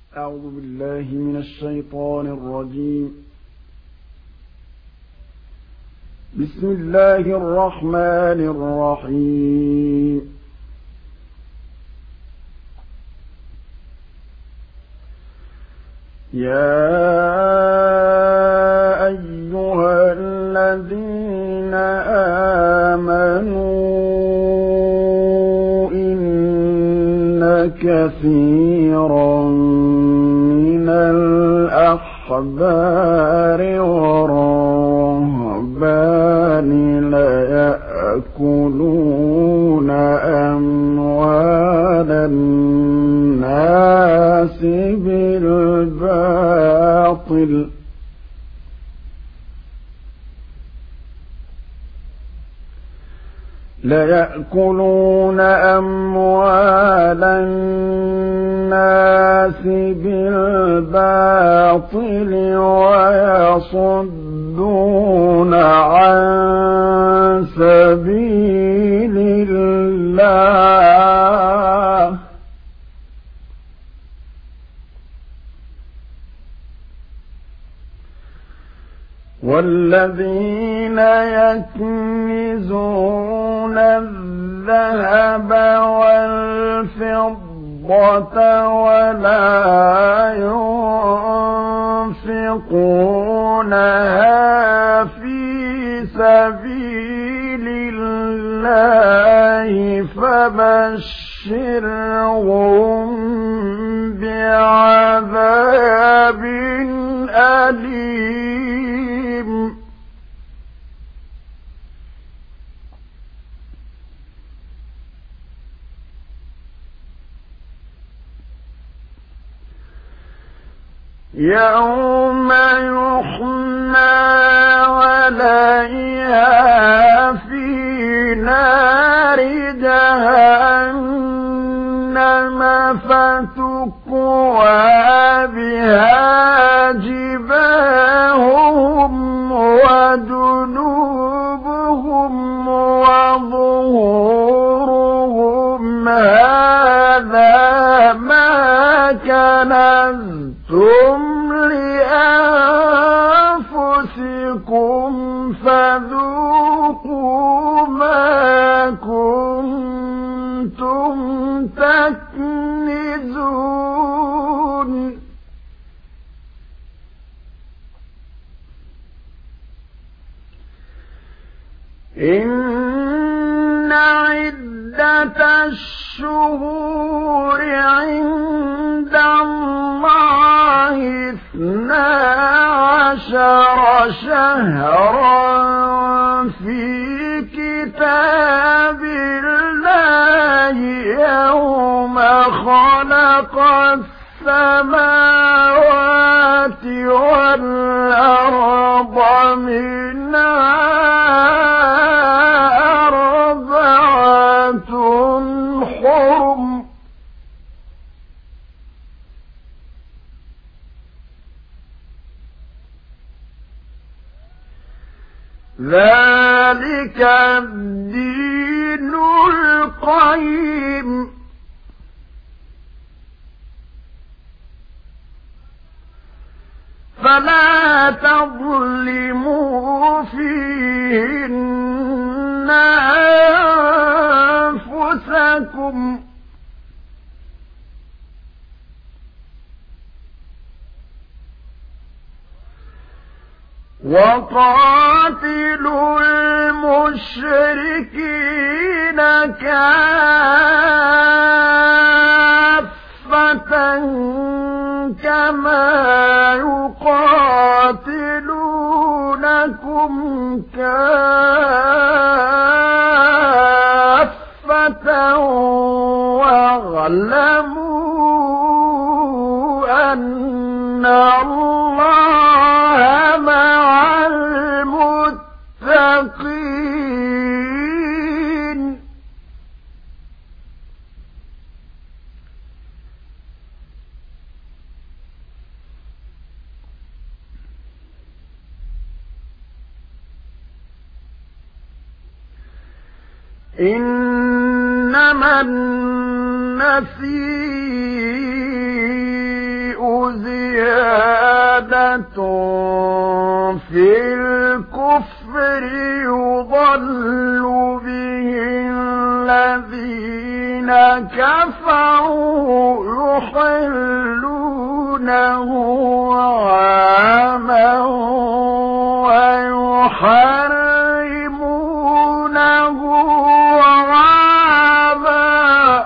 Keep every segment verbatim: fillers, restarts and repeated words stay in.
أعوذ بالله من الشيطان الرجيم. بسم الله الرحمن الرحيم. يا أيها الذين آمنوا إن كثيرا من الأحبار والرهبان ليأكلون أموال الناس بالباطل ليأكلون أموال الناس بالباطل ويصدون عن سبيل الله والذين يكنزون الذهب والفضة ولا ينفقونها في سبيل الله فبشرهم بعذاب أليم. يوم يحمى عليها في نار جهنم فتكوى بها جباههم وجنوبهم وظهورهم هذا ما كنزتم لأنفسكم فذوقوا ما كنتم تكنزون. إن عدة الشهور عند الله اثنا عشر شهرا في كتاب الله يوم خلق السماوات والأرض منها أربعة حرم ذلك الدين القيم فلا تظلموا فيهن أنفسكم وقاتلوا المشركين كافة كما يقاتلونكم كافة واعلموا أن الله مع المتقين. إنما النسيء زيادة في الكفر يضل به الذين كفروا يحلونه عاما ويحرمونه عاما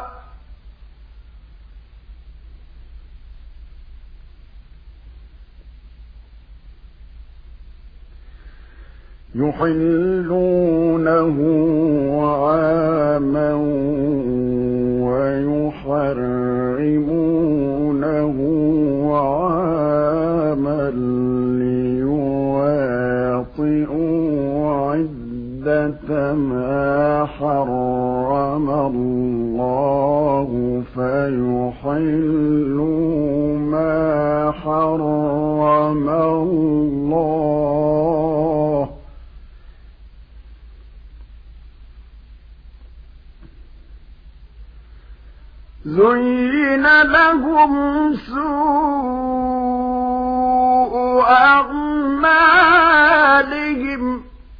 يحلونه عاما ويحرمونه عاما ليواطئوا عدة ما حرم الله فيحلوا ما حرم الله زين لهم سوء أعمالهم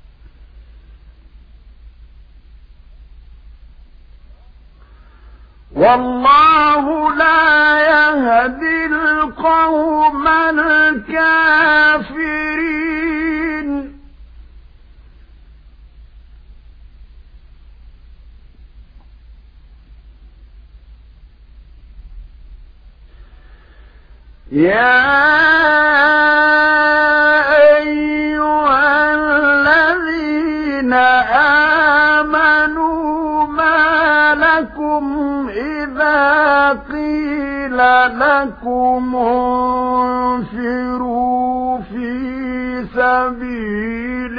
والله لا يهدي القوم الكافرين يا أيها الذين آمنوا ما لكم إذا قيل لكم انفروا في سبيل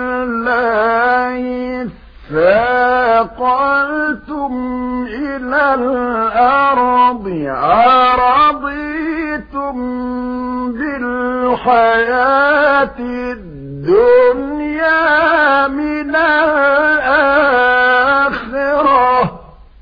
الله ثاقلتم إلى الأرض أرضيتم بالحياة الدنيا من الآخرة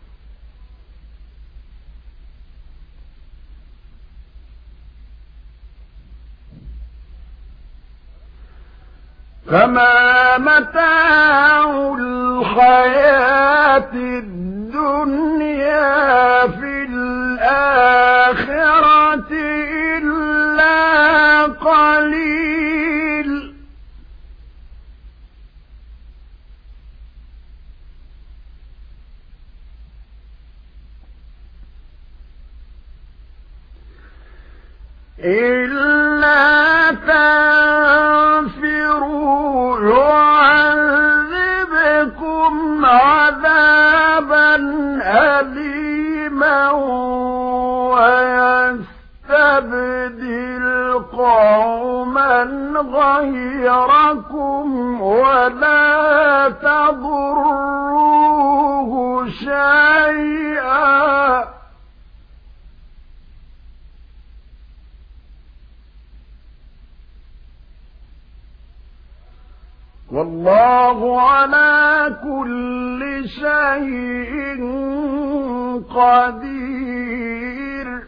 فما متاع الحياة الدنيا في الآخرة إلا قليل إلا تنفروا يعذبكم عذابا أليما ويستبدل قوما غيركم ولا تضروه شيئا والله على كل شيء قدير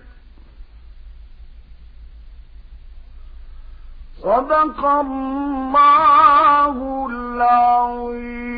صدق الله العظيم.